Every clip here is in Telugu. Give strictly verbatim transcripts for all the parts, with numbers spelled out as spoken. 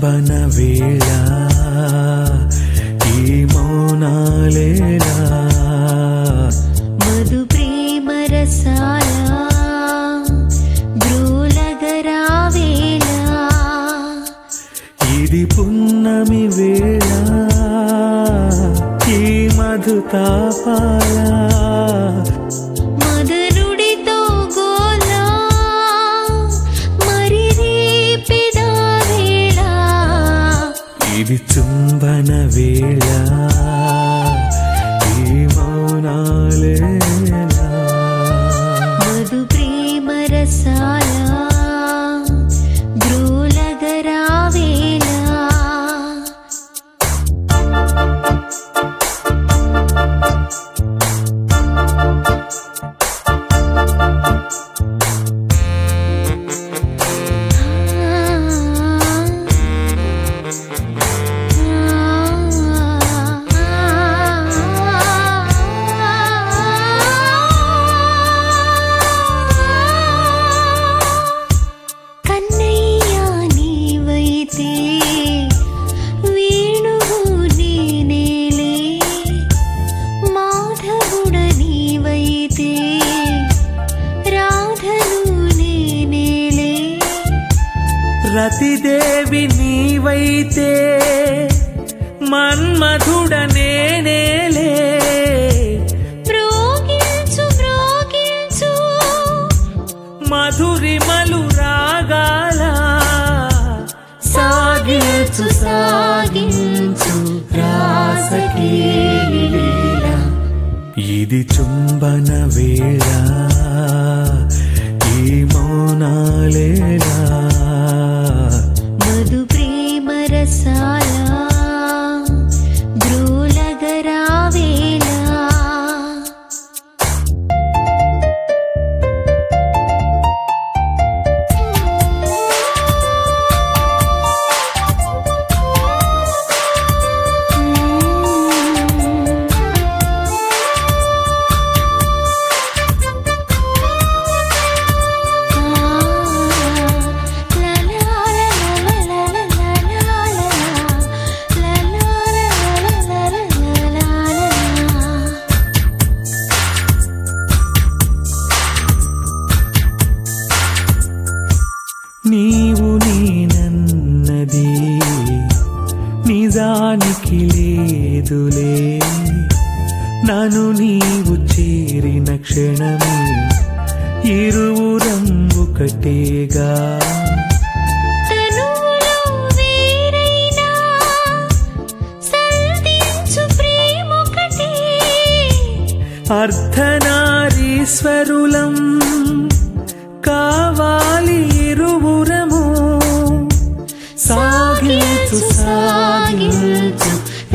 చుంబన వేళ ఈ మౌనాలేలా మధు ప్రేమ రసాల బ్రోలగరావేలా ఇది పున్నమి వేళ ఈ మధు తాపాల మదనుడితో గోలా మరి రేపిదా వేళ ఇది చుంబన వేళ ఈ మౌనాలేలా మధు ప్రేమ రసాల బ్రోలగరావేలా రతిదేవి నీవైతే మన్మధుడ నేనేలే మ్రోగించు మ్రోగించు మధురిమలు రాగాల సాగించు సాగించు రాసలీల ఇది చుంబన వేళ ఈ మౌనాలేలా మధు ప్రేమ రసాల బ్రోలగరావేలా నీవు నేనన్నది నిజానికి లేదులే నన్ను నీవు చేరిన క్షణమే ఇరువురం ఒకటేగా తనువులో వేరైనా సంధించు ప్రేమొకటే అర్ధనారీశ్వరులం కావాలి ఇరువురము సాగించు సాగించు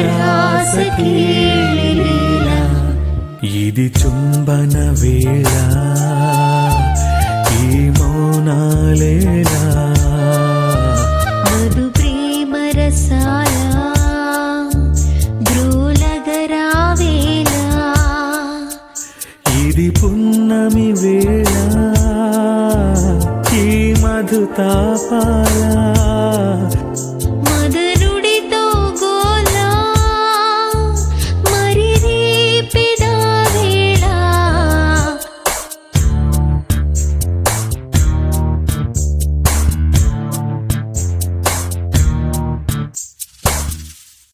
రాసలీల ఇది చుంబన వేళ ఈ మౌనాలేలా మధు ప్రేమ రసాల బ్రోలగరావేలా ఇది పున్నమి వేళ ఈ మధు తాపాల